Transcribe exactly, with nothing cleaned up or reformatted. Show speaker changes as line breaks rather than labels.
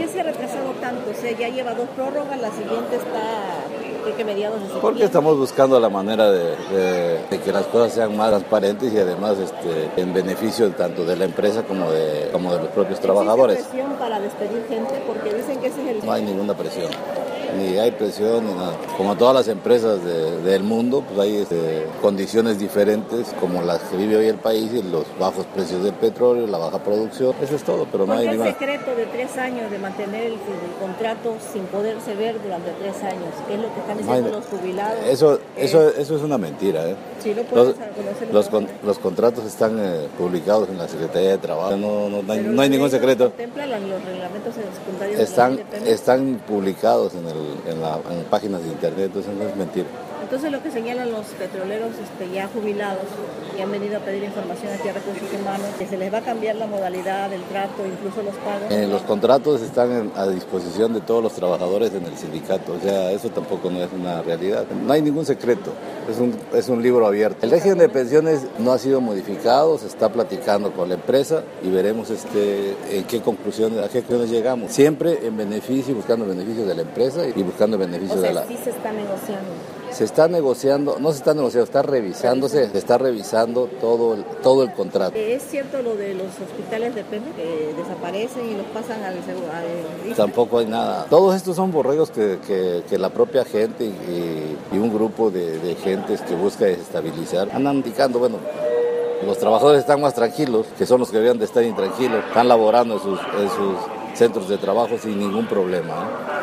qué se ha retrasado tanto? O sea, ya lleva dos prórrogas, la siguiente está, creo que mediados de septiembre.
Porque estamos buscando la manera de, de, de que las cosas sean más transparentes y además este, en beneficio tanto de la empresa como de, como de los propios trabajadores.
¿Existe presión para despedir gente? Porque dicen que ese es el...
No hay ninguna presión. Ni hay presión, ni nada. Como todas las empresas de, del mundo, pues hay este, condiciones diferentes como las que vive hoy el país y los bajos precios del petróleo, la baja producción, eso es todo, pero no hay ninguna...
¿Cuál es el secreto de tres años de mantener el, el contrato sin poderse ver durante tres años? ¿Qué es lo que están diciendo no hay... los jubilados?
Eso,
eh...
eso, eso es una mentira, ¿eh?
Sí, no
los, los, con, los contratos están eh, publicados en la Secretaría de Trabajo, no, no, no hay, no hay ningún secreto.
¿Contemplan los reglamentos secundarios
están,
de la
están publicados en, el, en, la, en páginas de internet, entonces no es mentira.
Entonces lo que señalan los petroleros este, ya jubilados que han venido a pedir información aquí a Recursos Humanos, que se les va a cambiar la modalidad del trato, incluso los pagos.
Eh, los contratos están en, a disposición de todos los trabajadores en el sindicato, o sea, eso tampoco no es una realidad. No hay ningún secreto, es un, es un libro abierto. El régimen de pensiones no ha sido modificado, se está platicando con la empresa y veremos este, en qué conclusiones, a qué conclusiones llegamos. Siempre en beneficio, buscando beneficios de la empresa y buscando beneficios
o sea,
de la...
sí se está negociando.
Se está negociando, no se está negociando, está revisándose, se está revisando todo el, todo el contrato.
¿Es cierto lo de los hospitales de Pemex que desaparecen y los pasan al seguro?
Tampoco hay nada. Todos estos son borregos que, que, que la propia gente y, y un grupo de, de gentes que busca desestabilizar andan indicando, bueno, los trabajadores están más tranquilos, que son los que deberían de estar intranquilos, están laborando en sus, en sus centros de trabajo sin ningún problema, ¿eh?